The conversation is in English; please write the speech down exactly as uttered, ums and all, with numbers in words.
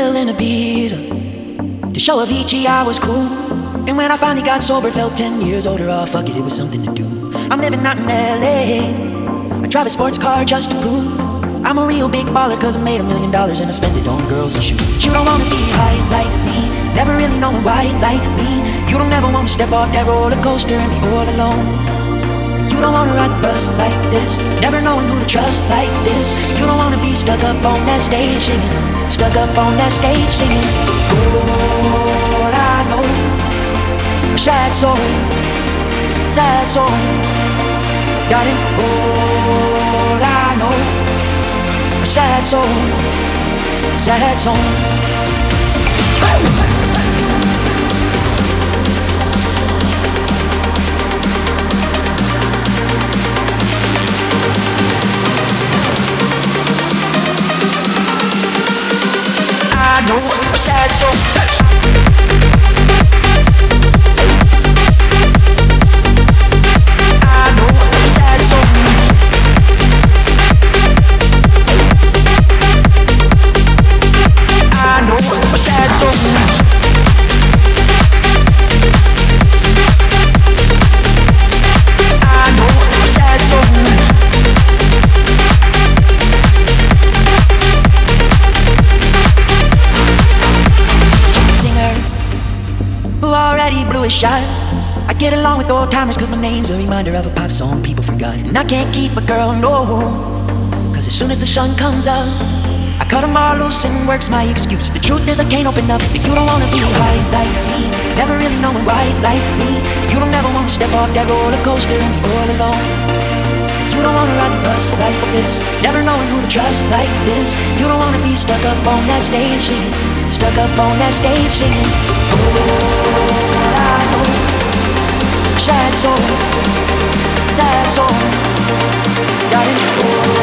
Brazil and Ibiza. To show Avicii I was cool. And when I finally got sober, felt ten years older. Oh fuck it, it was something to do. I'm living out in L A. I drive a sports car just to prove I'm a real big baller, cause I made a million dollars and I spend it on girls and shoes. But you don't wanna be high like me, never really knowing why like me. You don't ever wanna step off that roller coaster and be all alone. You don't wanna ride the bus like this, never knowing who to trust like this. You don't wanna be stuck up on that stage singing, stuck up on that stage singing. All I know, a sad soul, sad soul, darling. All I know, a sad soul, sad soul. I know a sad soul. Shot. I get along with old timers cause my name's a reminder of a pop song people forgot. And I can't keep a girl, no, cause as soon as the sun comes up I cut them all loose and work's my excuse. The truth is I can't open up, but you don't wanna be high like me, never really knowing why like me. You don't ever wanna step off that roller coaster and be all alone. You don't wanna ride the bus like this, never knowing who to trust like this. You don't wanna be stuck up on that stage singing, stuck up on that stage singing. Oh, I know, sad soul, sad soul, darling. Oh,